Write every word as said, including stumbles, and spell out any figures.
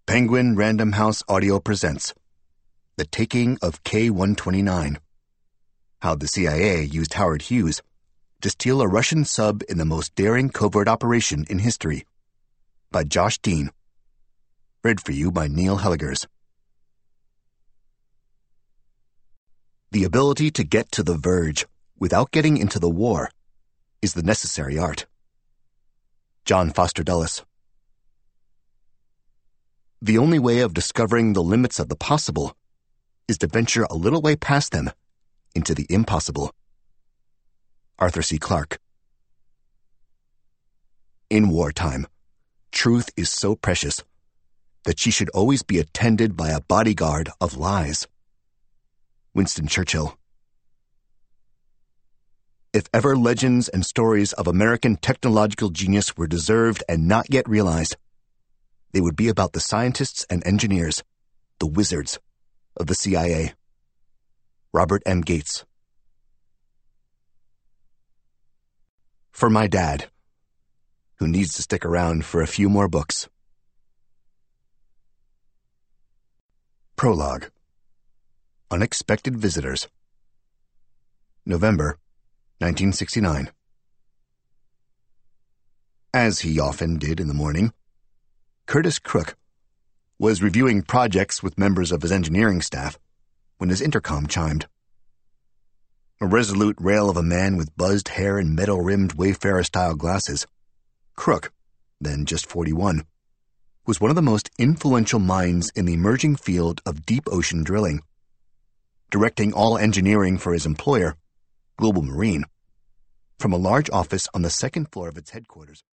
Penguin Random House Audio presents The Taking of K one twenty-nine. How the C I A used Howard Hughes to steal a Russian sub in the most daring covert operation in history. By Josh Dean. Read for you by Neil Helligers. The ability to get to the verge without getting into the war is the necessary art. John Foster Dulles. The only way of discovering the limits of the possible is to venture a little way past them into the impossible. Arthur C. Clarke. In wartime, truth is so precious that she should always be attended by a bodyguard of lies. Winston Churchill. If ever legends and stories of American technological genius were deserved and not yet realized, they would be about the scientists and engineers, the wizards of the C I A. Robert M. Gates. For my dad, who needs to stick around for a few more books. Prologue. Unexpected Visitors. November, nineteen sixty-nine. As he often did in the morning, Curtis Crook was reviewing projects with members of his engineering staff when his intercom chimed. A resolute rail of a man with buzzed hair and metal-rimmed Wayfarer-style glasses, Crook, then just forty-one, was one of the most influential minds in the emerging field of deep ocean drilling, directing all engineering for his employer, Global Marine, from a large office on the second floor of its headquarters.